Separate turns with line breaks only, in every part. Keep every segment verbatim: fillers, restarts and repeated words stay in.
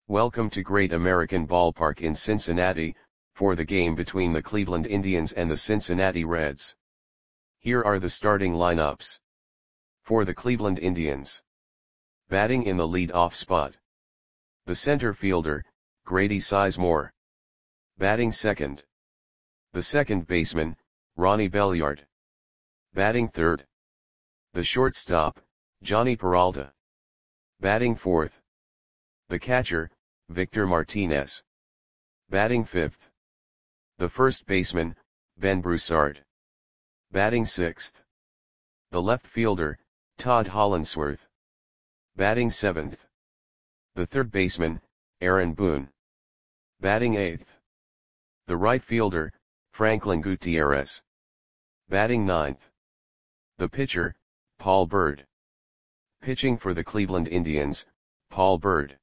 Welcome to Great American Ballpark in Cincinnati, for the game between the Cleveland Indians and the Cincinnati Reds. Here are the starting lineups. For the Cleveland Indians. Batting in the lead-off spot. The center fielder, Grady Sizemore. Batting second. The second baseman, Ronnie Belliard. Batting third. The shortstop, Jhonny Peralta. Batting fourth. The catcher, Victor Martinez. Batting fifth. The first baseman, Ben Broussard. Batting sixth. The left fielder, Todd Hollandsworth. Batting seventh. The third baseman, Aaron Boone. Batting eighth. The right fielder, Franklin Gutierrez. Batting ninth. The pitcher, Paul Byrd. Pitching for the Cleveland Indians, Paul Byrd.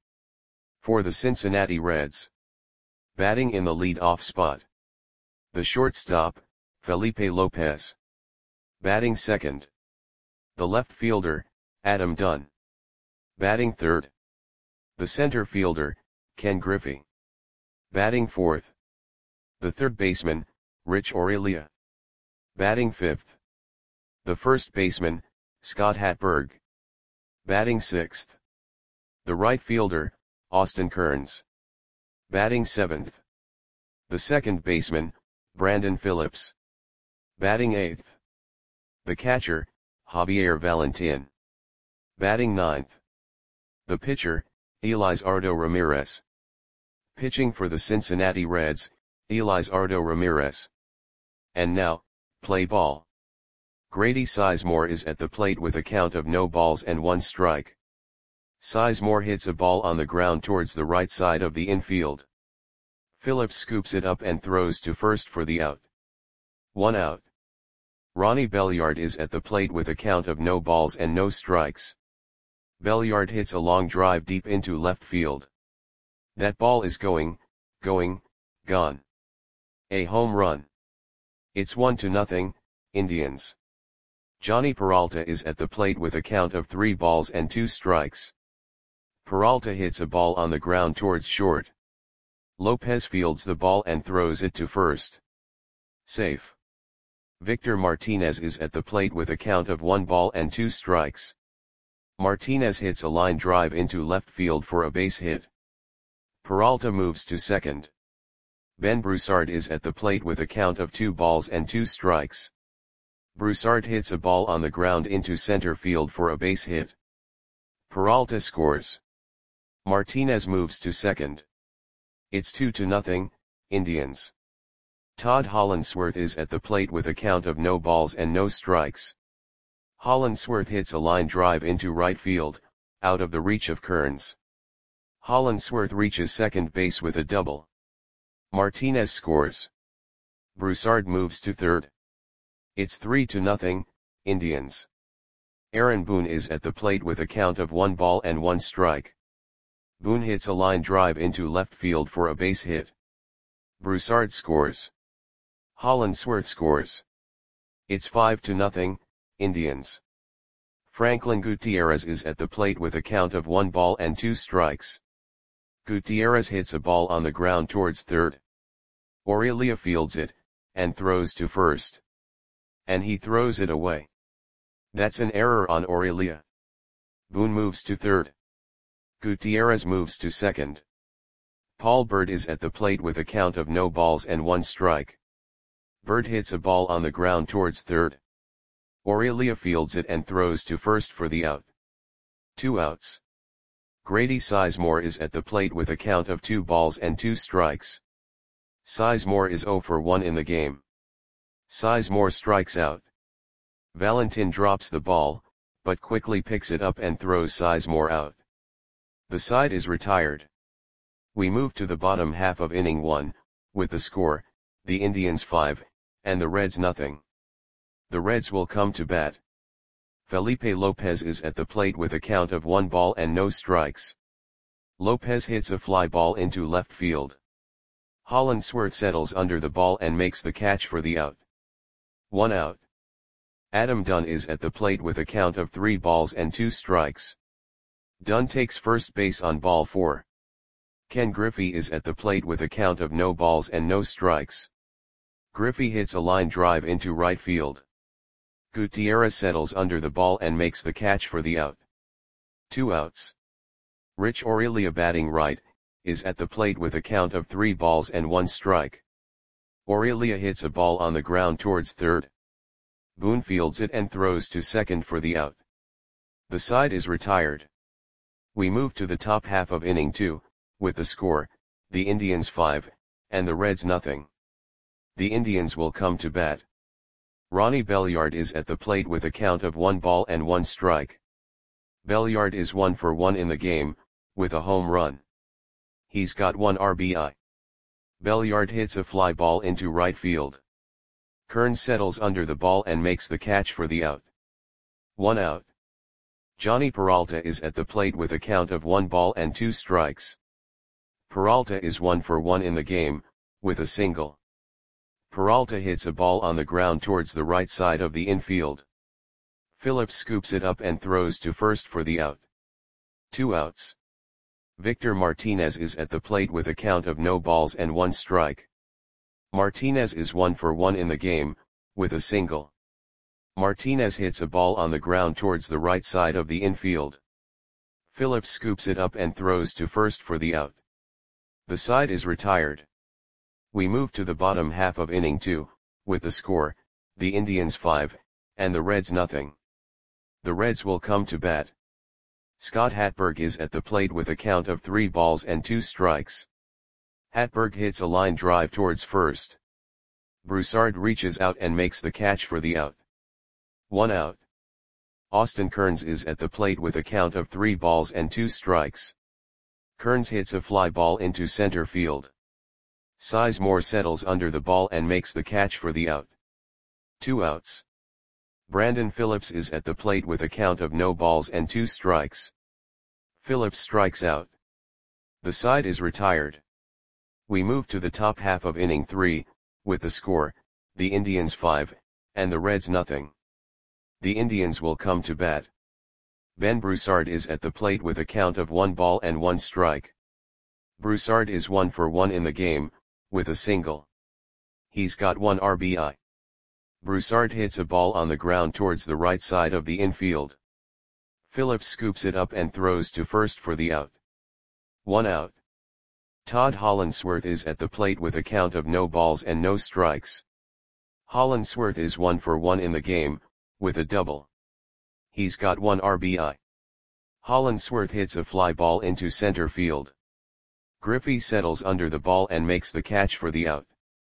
For the Cincinnati Reds. Batting in the lead-off spot. The shortstop, Felipe Lopez. Batting second. The left fielder, Adam Dunn. Batting third. The center fielder, Ken Griffey. Batting fourth. The third baseman, Rich Aurelia. Batting fifth. The first baseman, Scott Hatberg. Batting sixth. The right fielder, Austin Kearns. Batting seventh. The second baseman, Brandon Phillips. Batting eighth. The catcher, Javier Valentin. Batting ninth. The pitcher, Elizardo Ramirez. Pitching for the Cincinnati Reds, Elizardo Ramirez. And now, play ball. Grady Sizemore is at the plate with a count of no balls and one strike. Sizemore hits a ball on the ground towards the right side of the infield. Phillips scoops it up and throws to first for the out. One out. Ronnie Belliard is at the plate with a count of no balls and no strikes. Belliard hits a long drive deep into left field. That ball is going, going, gone. A home run. It's one to nothing, Indians. Jhonny Peralta is at the plate with a count of three balls and two strikes. Peralta hits a ball on the ground towards short. Lopez fields the ball and throws it to first. Safe. Victor Martinez is at the plate with a count of one ball and two strikes. Martinez hits a line drive into left field for a base hit. Peralta moves to second. Ben Broussard is at the plate with a count of two balls and two strikes. Broussard hits a ball on the ground into center field for a base hit. Peralta scores. Martinez moves to second. It's two to nothing, Indians. Todd Hollandsworth is at the plate with a count of no balls and no strikes. Hollandsworth hits a line drive into right field, out of the reach of Kearns. Hollandsworth reaches second base with a double. Martinez scores. Broussard moves to third. It's three to nothing, Indians. Aaron Boone is at the plate with a count of one ball and one strike. Boone hits a line drive into left field for a base hit. Broussard scores. Hollandsworth scores. It's five to nothing, Indians. Franklin Gutierrez is at the plate with a count of one ball and two strikes. Gutierrez hits a ball on the ground towards third. Aurelia fields it, and throws to first. And he throws it away. That's an error on Aurelia. Boone moves to third. Gutierrez moves to second. Paul Byrd is at the plate with a count of no balls and one strike. Byrd hits a ball on the ground towards third. Aurelia fields it and throws to first for the out. Two outs. Grady Sizemore is at the plate with a count of two balls and two strikes. Sizemore is zero for one in the game. Sizemore strikes out. Valentin drops the ball, but quickly picks it up and throws Sizemore out. The side is retired. We move to the bottom half of inning one, with the score, the Indians five, and the Reds nothing. The Reds will come to bat. Felipe Lopez is at the plate with a count of one ball and no strikes. Lopez hits a fly ball into left field. Hollandsworth settles under the ball and makes the catch for the out. One out. Adam Dunn is at the plate with a count of three balls and two strikes. Dunn takes first base on ball four. Ken Griffey is at the plate with a count of no balls and no strikes. Griffey hits a line drive into right field. Gutierrez settles under the ball and makes the catch for the out. Two outs. Rich Aurelia, batting right, is at the plate with a count of three balls and one strike. Aurelia hits a ball on the ground towards third. Boone fields it and throws to second for the out. The side is retired. We move to the top half of inning two, with the score, the Indians five, and the Reds nothing. The Indians will come to bat. Ronnie Belliard is at the plate with a count of one ball and one strike. Belliard is one for one in the game, with a home run. He's got one R B I. Belliard hits a fly ball into right field. Kearns settles under the ball and makes the catch for the out. One out. Johnny Peralta is at the plate with a count of one ball and two strikes. Peralta is one for one in the game, with a single. Peralta hits a ball on the ground towards the right side of the infield. Phillips scoops it up and throws to first for the out. Two outs. Victor Martinez is at the plate with a count of no balls and one strike. Martinez is one for one in the game, with a single. Martinez hits a ball on the ground towards the right side of the infield. Phillips scoops it up and throws to first for the out. The side is retired. We move to the bottom half of inning two, with the score, the Indians five, and the Reds nothing. The Reds will come to bat. Scott Hatberg is at the plate with a count of three balls and two strikes. Hatberg hits a line drive towards first. Broussard reaches out and makes the catch for the out. One out. Austin Kearns is at the plate with a count of three balls and two strikes. Kearns hits a fly ball into center field. Sizemore settles under the ball and makes the catch for the out. Two outs. Brandon Phillips is at the plate with a count of no balls and two strikes. Phillips strikes out. The side is retired. We move to the top half of inning three, with the score, the Indians five, and the Reds nothing. The Indians will come to bat. Ben Broussard is at the plate with a count of one ball and one strike. Broussard is one for one in the game, with a single. He's got one R B I. Broussard hits a ball on the ground towards the right side of the infield. Phillips scoops it up and throws to first for the out. One out. Todd Hollandsworth is at the plate with a count of no balls and no strikes. Hollandsworth is one for one in the game, with a double. He's got one R B I. Hollandsworth hits a fly ball into center field. Griffey settles under the ball and makes the catch for the out.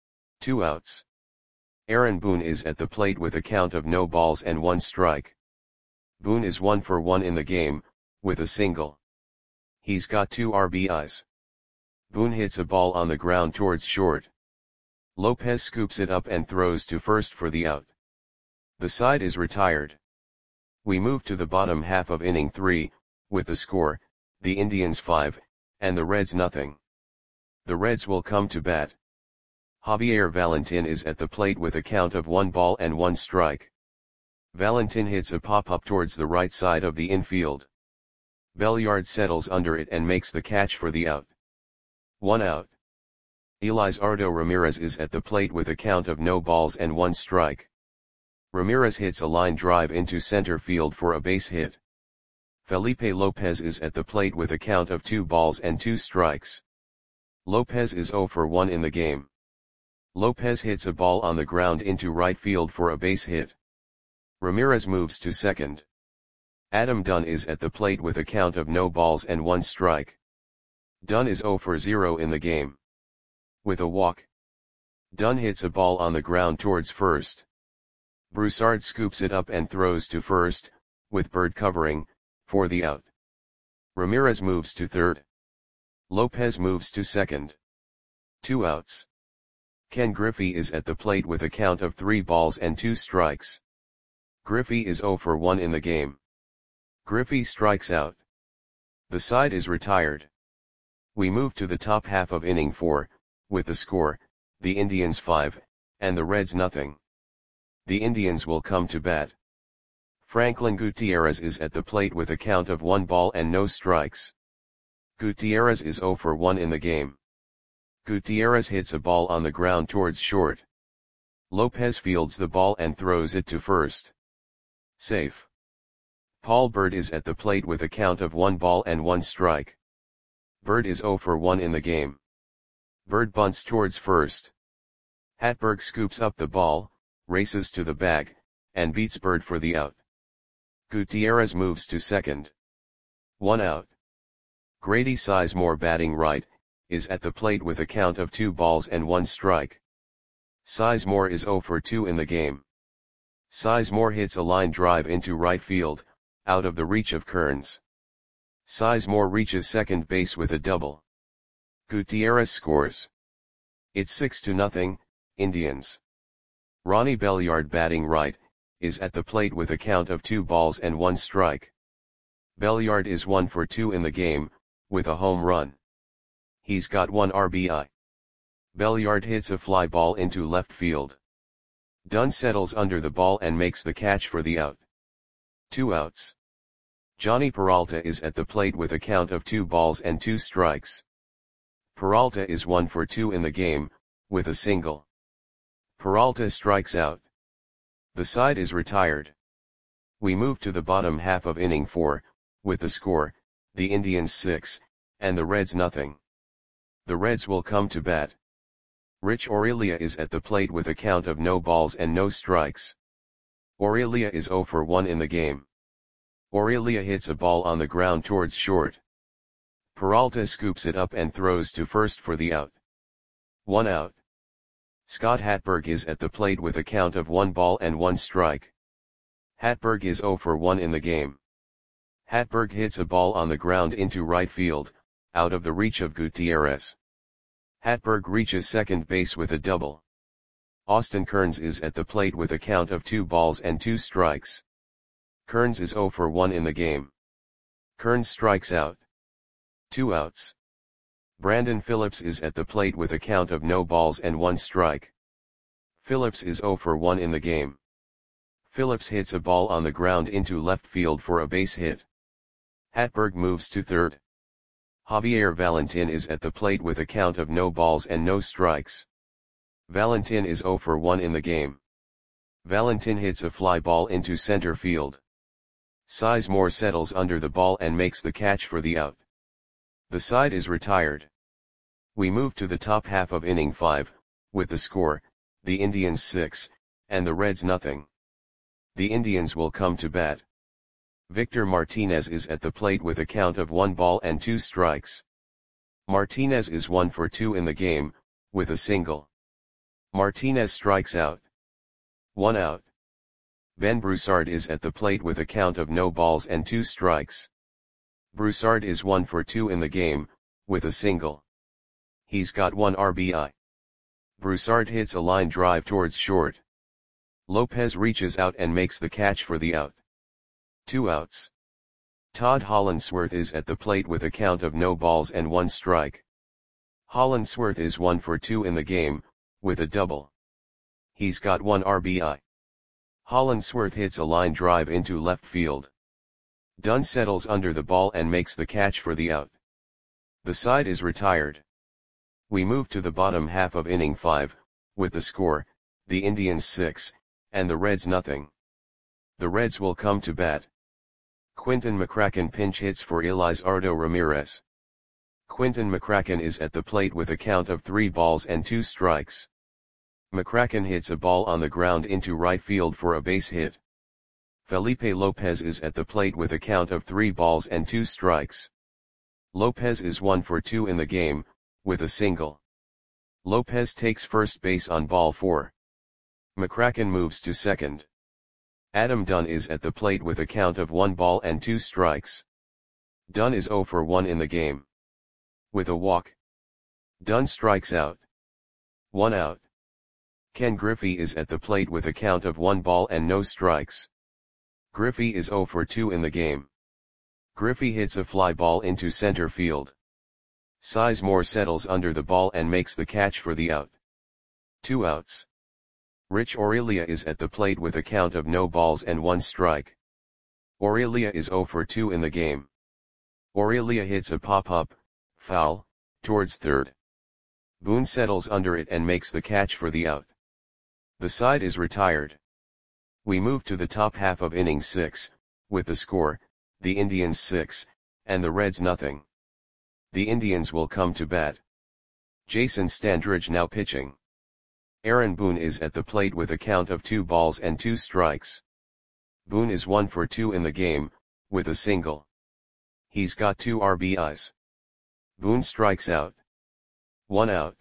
Two outs. Aaron Boone is at the plate with a count of no balls and one strike. Boone is one for one in the game, with a single. He's got two R B Is. Boone hits a ball on the ground towards short. Lopez scoops it up and throws to first for the out. The side is retired. We move to the bottom half of inning three, with the score, the Indians five, and the Reds nothing. The Reds will come to bat. Javier Valentin is at the plate with a count of one ball and one strike. Valentin hits a pop-up towards the right side of the infield. Belliard settles under it and makes the catch for the out. One out. Elizardo Ramirez is at the plate with a count of no balls and one strike. Ramirez hits a line drive into center field for a base hit. Felipe Lopez is at the plate with a count of two balls and two strikes. Lopez is zero for one in the game. Lopez hits a ball on the ground into right field for a base hit. Ramirez moves to second. Adam Dunn is at the plate with a count of no balls and one strike. Dunn is zero for zero in the game. With a walk. Dunn hits a ball on the ground towards first. Broussard scoops it up and throws to first, with Bird covering, for the out. Ramirez moves to third. Lopez moves to second. Two outs. Ken Griffey is at the plate with a count of three balls and two strikes. Griffey is zero for one in the game. Griffey strikes out. The side is retired. We move to the top half of inning four, with the score, the Indians five, and the Reds nothing. The Indians will come to bat. Franklin Gutierrez is at the plate with a count of one ball and no strikes. Gutierrez is zero for one in the game. Gutierrez hits a ball on the ground towards short. Lopez fields the ball and throws it to first. Safe. Paul Bird is at the plate with a count of one ball and one strike. Bird is zero for one in the game. Bird bunts towards first. Hatberg scoops up the ball, races to the bag, and beats Bird for the out. Gutierrez moves to second. One out. Grady Sizemore, batting right, is at the plate with a count of two balls and one strike. Sizemore is zero for two in the game. Sizemore hits a line drive into right field, out of the reach of Kearns. Sizemore reaches second base with a double. Gutierrez scores. It's six to nothing, Indians. Ronnie Belliard, batting right, is at the plate with a count of two balls and one strike. Belliard is one for two in the game, with a home run. He's got one R B I. Belliard hits a fly ball into left field. Dunn settles under the ball and makes the catch for the out. Two outs. Johnny Peralta is at the plate with a count of two balls and two strikes. Peralta is one for two in the game, with a single. Peralta strikes out. The side is retired. We move to the bottom half of inning four, with the score, the Indians six, and the Reds nothing. The Reds will come to bat. Rich Aurelia is at the plate with a count of no balls and no strikes. Aurelia is zero for one in the game. Aurelia hits a ball on the ground towards short. Peralta scoops it up and throws to first for the out. One out. Scott Hatberg is at the plate with a count of one ball and one strike. Hatberg is zero for one in the game. Hatberg hits a ball on the ground into right field, out of the reach of Gutierrez. Hatberg reaches second base with a double. Austin Kearns is at the plate with a count of two balls and two strikes. Kearns is zero for one in the game. Kearns strikes out. Two outs. Brandon Phillips is at the plate with a count of no balls and one strike. Phillips is zero for one in the game. Phillips hits a ball on the ground into left field for a base hit. Hatberg moves to third. Javier Valentin is at the plate with a count of no balls and no strikes. Valentin is zero for one in the game. Valentin hits a fly ball into center field. Sizemore settles under the ball and makes the catch for the out. The side is retired. We move to the top half of inning five, with the score, the Indians six, and the Reds nothing. The Indians will come to bat. Victor Martinez is at the plate with a count of one ball and two strikes. Martinez is one for two in the game, with a single. Martinez strikes out. One out. Ben Broussard is at the plate with a count of no balls and two strikes. Broussard is one for two in the game, with a single. He's got one R B I. Broussard hits a line drive towards short. Lopez reaches out and makes the catch for the out. Two outs. Todd Hollandsworth is at the plate with a count of no balls and one strike. Hollandsworth is one for two in the game, with a double. He's got one R B I. Hollandsworth hits a line drive into left field. Dunn settles under the ball and makes the catch for the out. The side is retired. We move to the bottom half of inning five, with the score, the Indians six, and the Reds nothing. The Reds will come to bat. Quinton McCracken pinch hits for Elizardo Ramirez. Quinton McCracken is at the plate with a count of three balls and two strikes. McCracken hits a ball on the ground into right field for a base hit. Felipe Lopez is at the plate with a count of three balls and two strikes. Lopez is one for two in the game, with a single. Lopez takes first base on ball four. McCracken moves to second. Adam Dunn is at the plate with a count of one ball and two strikes. Dunn is zero for one in the game. With a walk. Dunn strikes out. One out. Ken Griffey is at the plate with a count of one ball and no strikes. Griffey is zero for two in the game. Griffey hits a fly ball into center field. Sizemore settles under the ball and makes the catch for the out. Two outs. Rich Aurelia is at the plate with a count of no balls and one strike. Aurelia is zero for two in the game. Aurelia hits a pop-up, Foul, towards third. Boone settles under it and makes the catch for the out. The side is retired. We move to the top half of innings six, with the score, the Indians six, and the Reds nothing. The Indians will come to bat. Jason Standridge now pitching. Aaron Boone is at the plate with a count of two balls and two strikes. Boone is one for two in the game, with a single. He's got two R B Is. Boone strikes out. One out.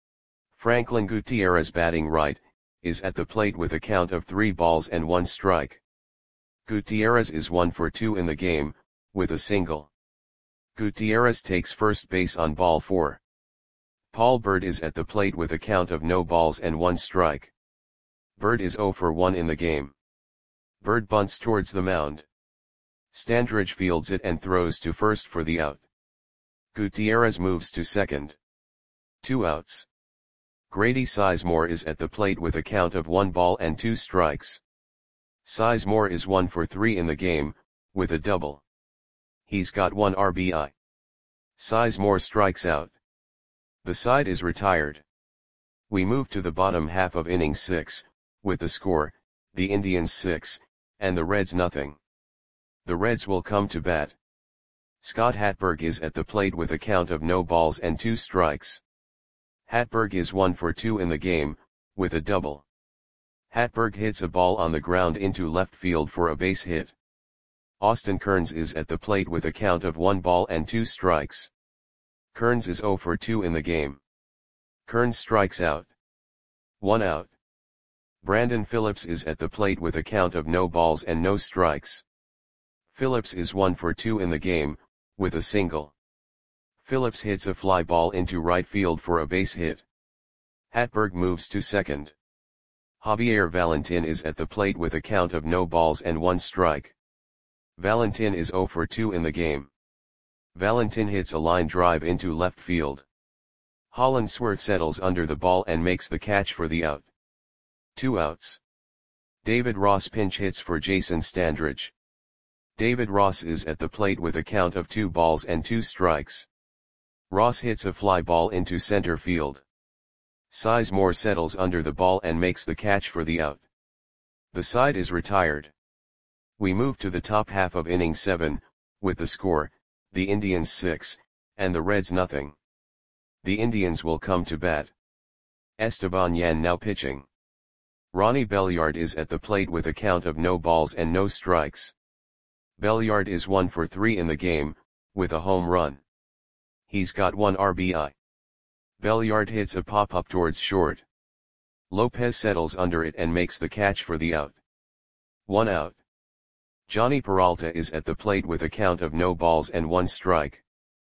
Franklin Gutierrez batting right, is at the plate with a count of three balls and one strike. Gutierrez is one for two in the game, with a single. Gutierrez takes first base on ball four. Paul Bird is at the plate with a count of no balls and one strike. Bird is zero for one in the game. Bird bunts towards the mound. Standridge fields it and throws to first for the out. Gutierrez moves to second. Two outs. Grady Sizemore is at the plate with a count of one ball and two strikes. Sizemore is one for three in the game, with a double. He's got one R B I. Sizemore strikes out. The side is retired. We move to the bottom half of inning six, with the score, the Indians six, and the Reds nothing. The Reds will come to bat. Scott Hatberg is at the plate with a count of no balls and two strikes. Hatberg is one for two in the game, with a double. Hatberg hits a ball on the ground into left field for a base hit. Austin Kearns is at the plate with a count of one ball and two strikes. Kearns is zero for two in the game. Kearns strikes out. One out. Brandon Phillips is at the plate with a count of no balls and no strikes. Phillips is one for two in the game, with a single. Phillips hits a fly ball into right field for a base hit. Hatberg moves to second. Javier Valentin is at the plate with a count of no balls and one strike. Valentin is zero for two in the game. Valentin hits a line drive into left field. Hollandsworth settles under the ball and makes the catch for the out. Two outs. David Ross pinch hits for Jason Standridge. David Ross is at the plate with a count of two balls and two strikes. Ross hits a fly ball into center field. Sizemore settles under the ball and makes the catch for the out. The side is retired. We move to the top half of inning seven, with the score, the Indians six, and the Reds nothing. The Indians will come to bat. Esteban Yan now pitching. Ronnie Belliard is at the plate with a count of no balls and no strikes. Belliard is one for three in the game, with a home run. He's got one R B I. Belliard hits a pop-up towards short. Lopez settles under it and makes the catch for the out. One out. Johnny Peralta is at the plate with a count of no balls and one strike.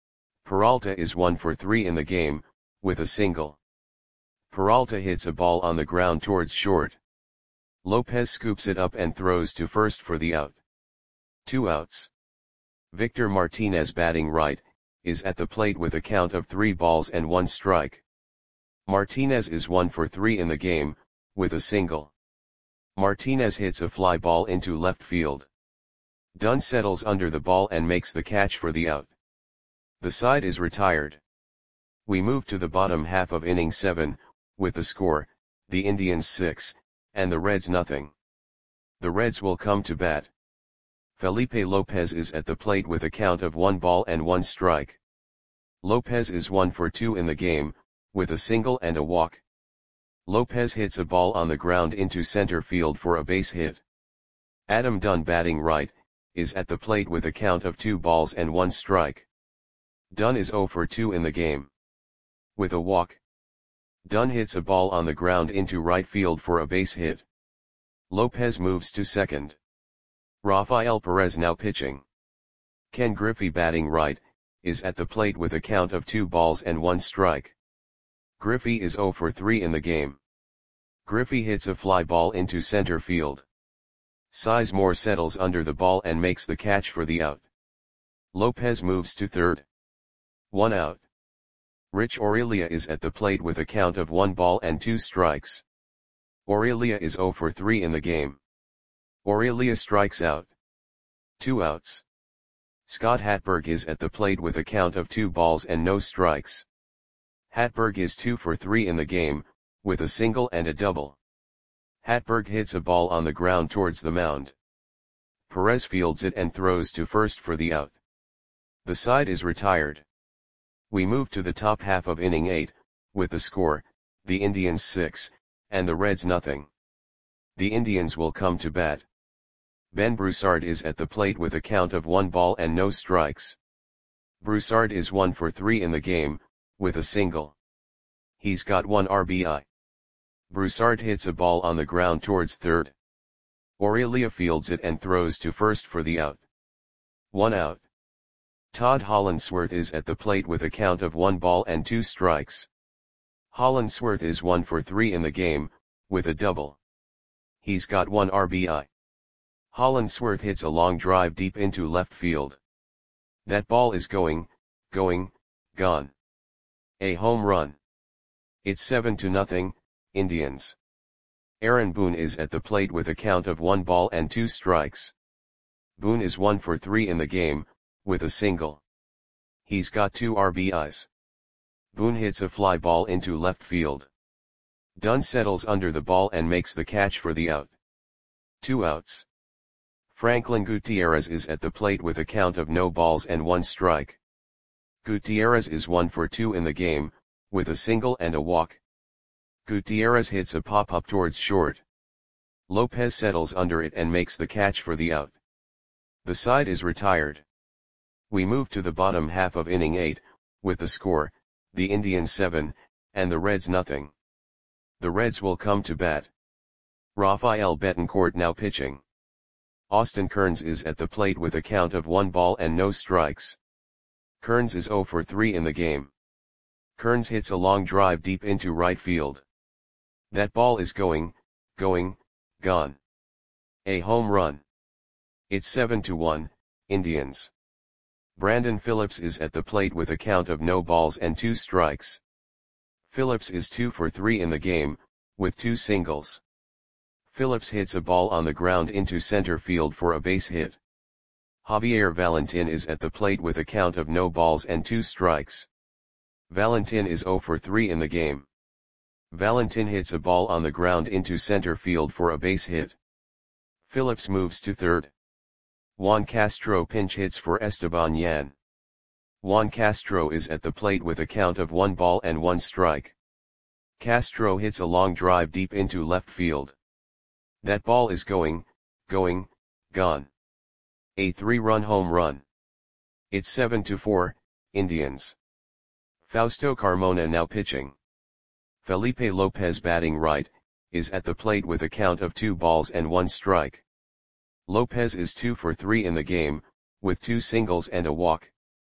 Peralta is one for three in the game, with a single. Peralta hits a ball on the ground towards short. Lopez scoops it up and throws to first for the out. Two outs. Victor Martinez batting right, is at the plate with a count of three balls and one strike. Martinez is one for three in the game, with a single. Martinez hits a fly ball into left field. Dunn settles under the ball and makes the catch for the out. The side is retired. We move to the bottom half of inning seven, with the score, the Indians six, and the Reds nothing. The Reds will come to bat. Felipe Lopez is at the plate with a count of one ball and one strike. Lopez is one for two in the game, with a single and a walk. Lopez hits a ball on the ground into center field for a base hit. Adam Dunn batting right, is at the plate with a count of two balls and one strike. Dunn is zero for two in the game. With a walk. Dunn hits a ball on the ground into right field for a base hit. Lopez moves to second. Rafael Perez now pitching. Ken Griffey batting right, is at the plate with a count of two balls and one strike. Griffey is zero for three in the game. Griffey hits a fly ball into center field. Sizemore settles under the ball and makes the catch for the out. Lopez moves to third. One out. Rich Aurelia is at the plate with a count of one ball and two strikes. Aurelia is zero for three in the game. Aurelia strikes out. Two outs. Scott Hatberg is at the plate with a count of two balls and no strikes. Hatberg is two for three in the game, with a single and a double. Hatberg hits a ball on the ground towards the mound. Perez fields it and throws to first for the out. The side is retired. We move to the top half of inning eight, with the score, the Indians six, and the Reds nothing. The Indians will come to bat. Ben Broussard is at the plate with a count of one ball and no strikes. Broussard is one for three in the game, with a single. He's got one R B I. Broussard hits a ball on the ground towards third. Aurelia fields it and throws to first for the out. One out. Todd Hollandsworth is at the plate with a count of one ball and two strikes. Hollandsworth is one for three in the game, with a double. He's got one R B I. Hollandsworth hits a long drive deep into left field. That ball is going, going, gone. A home run. It's seven to nothing, Indians. Aaron Boone is at the plate with a count of one ball and two strikes. Boone is one for three in the game, with a single. He's got two R B Is. Boone hits a fly ball into left field. Dunn settles under the ball and makes the catch for the out. Two outs. Franklin Gutierrez is at the plate with a count of no balls and one strike. Gutierrez is one for two in the game, with a single and a walk. Gutierrez hits a pop-up towards short. Lopez settles under it and makes the catch for the out. The side is retired. We move to the bottom half of inning eight, with the score, the Indians seven, and the Reds nothing. The Reds will come to bat. Rafael Betancourt now pitching. Austin Kearns is at the plate with a count of one ball and no strikes. Kearns is zero for three in the game. Kearns hits a long drive deep into right field. That ball is going, going, gone. A home run. It's seven to one, Indians. Brandon Phillips is at the plate with a count of no balls and two strikes. Phillips is two for three in the game, with two singles. Phillips hits a ball on the ground into center field for a base hit. Javier Valentin is at the plate with a count of no balls and two strikes. Valentin is zero for three in the game. Valentin hits a ball on the ground into center field for a base hit. Phillips moves to third. Juan Castro pinch hits for Esteban Yan. Juan Castro is at the plate with a count of one ball and one strike. Castro hits a long drive deep into left field. That ball is going, going, gone. A three-run home run. It's seven to four, Indians. Fausto Carmona now pitching. Felipe Lopez batting right, is at the plate with a count of two balls and one strike. Lopez is two for three in the game, with two singles and a walk.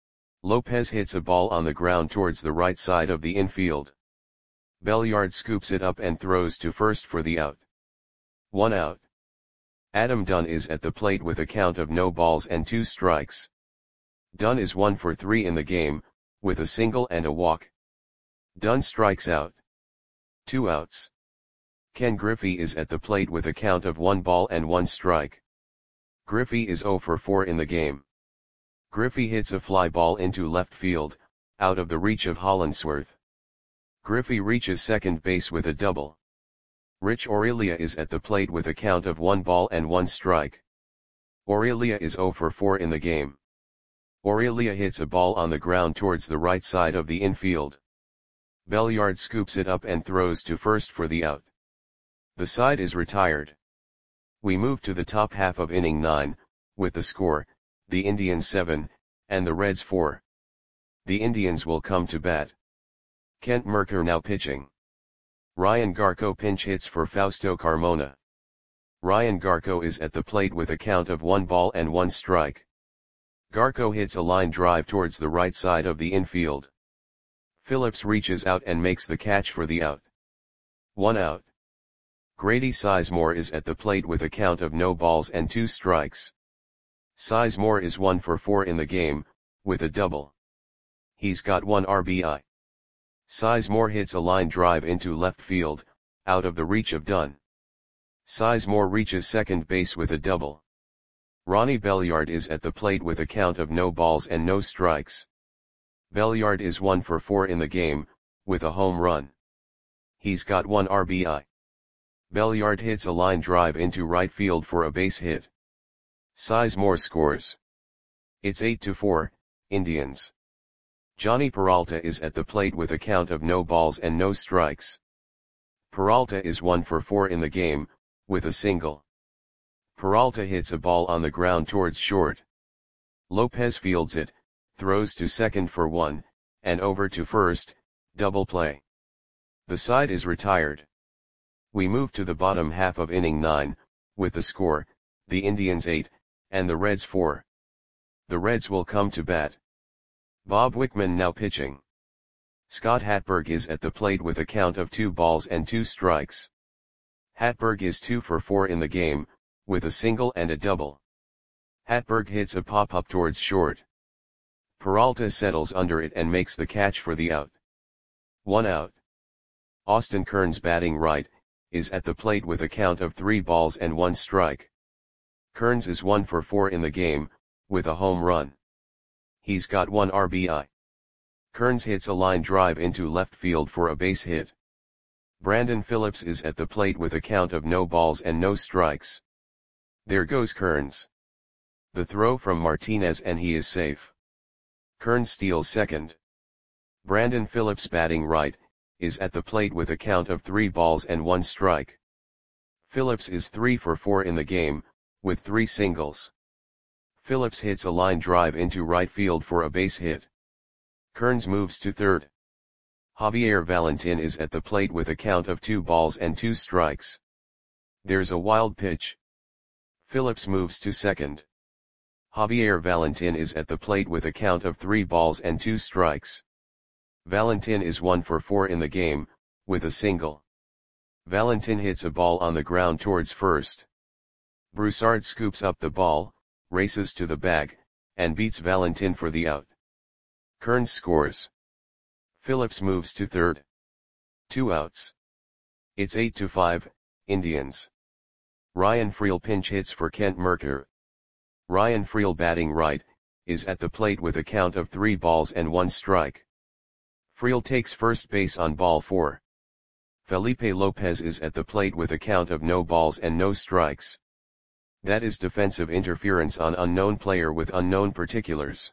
Lopez hits a ball on the ground towards the right side of the infield. Belliard scoops it up and throws to first for the out. One out. Adam Dunn is at the plate with a count of no balls and two strikes. Dunn is one for three in the game, with a single and a walk. Dunn strikes out. Two outs. Ken Griffey is at the plate with a count of one ball and one strike. Griffey is zero for four in the game. Griffey hits a fly ball into left field, out of the reach of Hollandsworth. Griffey reaches second base with a double. Rich Aurelia is at the plate with a count of one ball and one strike. Aurelia is zero for four in the game. Aurelia hits a ball on the ground towards the right side of the infield. Belliard scoops it up and throws to first for the out. The side is retired. We move to the top half of inning nine, with the score, the Indians seven, and the Reds four. The Indians will come to bat. Kent Mercker now pitching. Ryan Garco pinch hits for Fausto Carmona. Ryan Garco is at the plate with a count of one ball and one strike. Garco hits a line drive towards the right side of the infield. Phillips reaches out and makes the catch for the out. One out. Grady Sizemore is at the plate with a count of no balls and two strikes. Sizemore is one for four in the game, with a double. He's got one R B I. Sizemore hits a line drive into left field, out of the reach of Dunn. Sizemore reaches second base with a double. Ronnie Belliard is at the plate with a count of no balls and no strikes. Belliard is one for four in the game, with a home run. He's got one R B I. Belliard hits a line drive into right field for a base hit. Sizemore scores. It's eight to four, Indians. Johnny Peralta is at the plate with a count of no balls and no strikes. Peralta is one for four in the game, with a single. Peralta hits a ball on the ground towards short. Lopez fields it, throws to second for one, and over to first, double play. The side is retired. We move to the bottom half of inning nine, with the score, the Indians eight, and the Reds four. The Reds will come to bat. Bob Wickman now pitching. Scott Hatberg is at the plate with a count of two balls and two strikes. Hatberg is two for four in the game, with a single and a double. Hatberg hits a pop-up towards short. Peralta settles under it and makes the catch for the out. One out. Austin Kearns, batting right, is at the plate with a count of three balls and one strike. Kearns is one for four in the game, with a home run. He's got one R B I. Kearns hits a line drive into left field for a base hit. Brandon Phillips is at the plate with a count of no balls and no strikes. There goes Kearns. The throw from Martinez and he is safe. Kearns steals second. Brandon Phillips, batting right, is at the plate with a count of three balls and one strike. Phillips is three for four in the game, with three singles. Phillips hits a line drive into right field for a base hit. Kearns moves to third. Javier Valentin is at the plate with a count of two balls and two strikes. There's a wild pitch. Phillips moves to second. Javier Valentin is at the plate with a count of three balls and two strikes. Valentin is one for four in the game, with a single. Valentin hits a ball on the ground towards first. Broussard scoops up the ball, races to the bag, and beats Valentin for the out. Kearns scores. Phillips moves to third. Two outs. It's eight to five, Indians. Ryan Freel pinch hits for Kent Mercker. Ryan Freel, batting right, is at the plate with a count of three balls and one strike. Freel takes first base on ball four. Felipe Lopez is at the plate with a count of no balls and no strikes. That is defensive interference on unknown player with unknown particulars.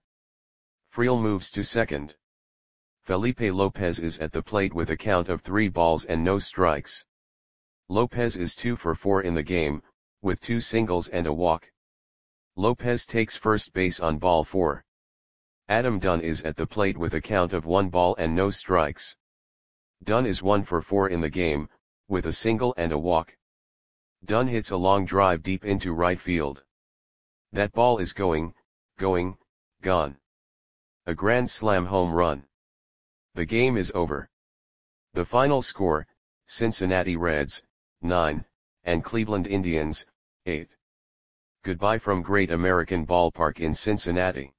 Freel moves to second. Felipe Lopez is at the plate with a count of three balls and no strikes. Lopez is two for four in the game, with two singles and a walk. Lopez takes first base on ball four. Adam Dunn is at the plate with a count of one ball and no strikes. Dunn is one for four in the game, with a single and a walk. Dunn hits a long drive deep into right field. That ball is going, going, gone. A grand slam home run. The game is over. The final score, Cincinnati Reds, nine, and Cleveland Indians, eight. Goodbye from Great American Ballpark in Cincinnati.